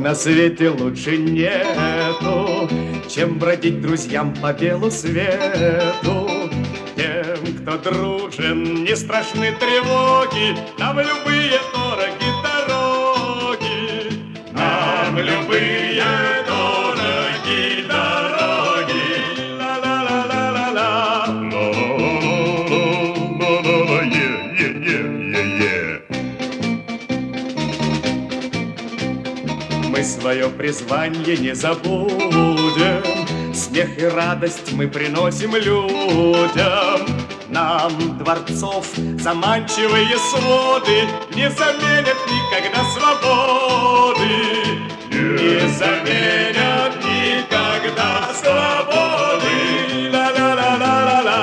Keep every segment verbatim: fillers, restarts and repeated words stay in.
на свете лучше нету, чем бродить друзьям по белу свету. Тем, кто дружен, не страшны тревоги, нам любые дороги дороги, нам любые дороги дороги. Ла-ла-ла-ла-ла-ла. Ла-ла-ла-ла-ла-ла-ла. Е-е-е-е-е. Мы свое призвание не забудем, смех и радость мы приносим людям. Нам дворцов заманчивые своды не заменят никогда свободы, не заменят никогда свободы. Ла-ла-ла-ла-ла-ла.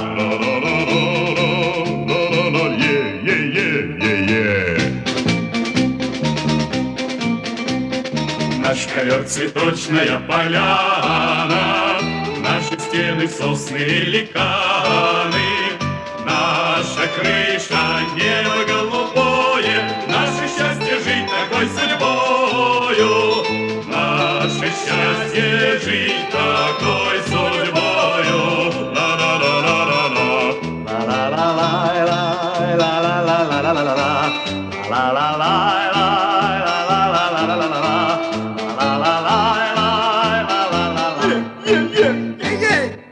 Ла-ла-ла-ла-ла-ла-ла. Е-е-е-е-е. Наш ковер цветочная поляна, наши стены сосны и ликаны, наша крыша небо голубое, наше счастье жить такой судьбою, наше счастье жить такой судьбою. Ла-ла-ла-ла-ла-ла. Ла-ла-ла-ла-ла-ла-ла-ла-ла-ла-ла. Ла-ла-ла-ла-ла. Yeah, yeah, yeah, yeah.